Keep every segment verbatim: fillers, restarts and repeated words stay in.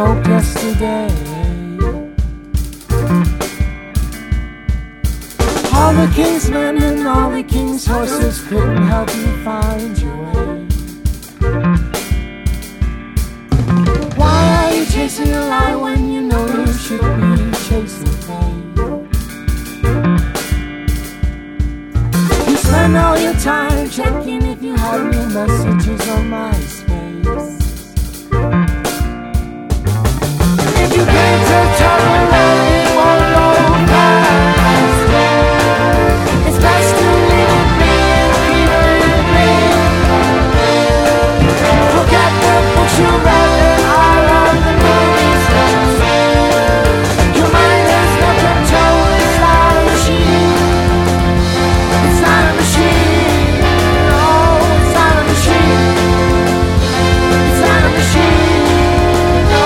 smoke yesterday. All the king's men and all the king's horses couldn't help you find your way. Why are you chasing a lie when you know you should be chasing fame? You spend all your time checking if you have new messages on MySpace. If you can't turn around, it won't go fast. It's best to leave it be and keep it real. Forget the books you read and all of the movies that you see. Your mind has no control, it's not a machine. It's not a machine, no, it's not a machine. It's not a machine, no.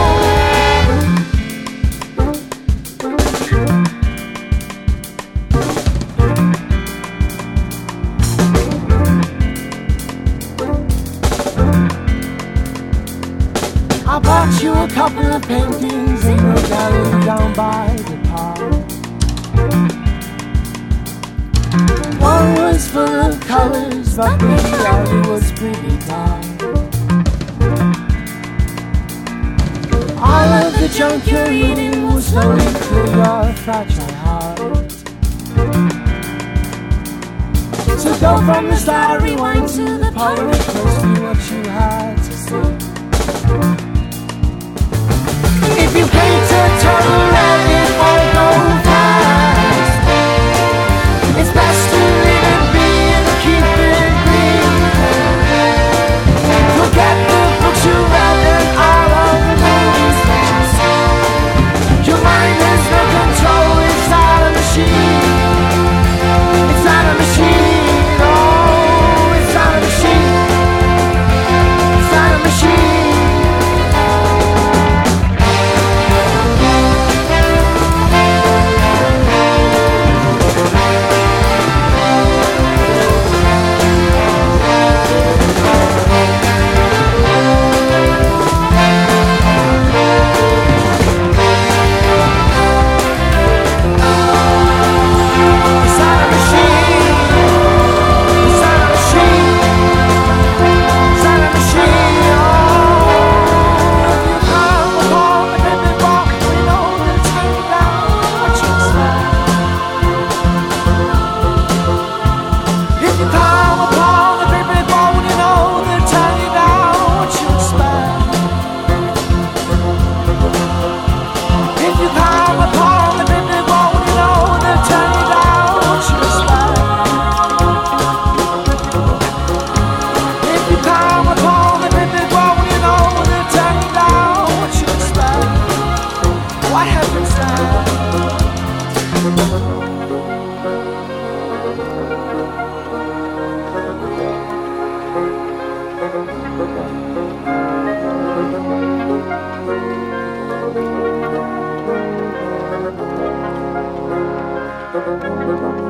I bought you a couple of paintings in the gallery down by the park. One was full of colors, but the other was pretty dark. All of the junk you're eating will slowly kill your fragile heart. So go from the start, rewind to the part where it close to what you had to say. If you paint a turtle red, it won't go fast. It's best to leave it be and keep it green. Forget the books you read and all of the movies that you see. Your mind has no control, it's not a machine. It's not a machine, no, it's not a machine. It's not a machine. Thank you.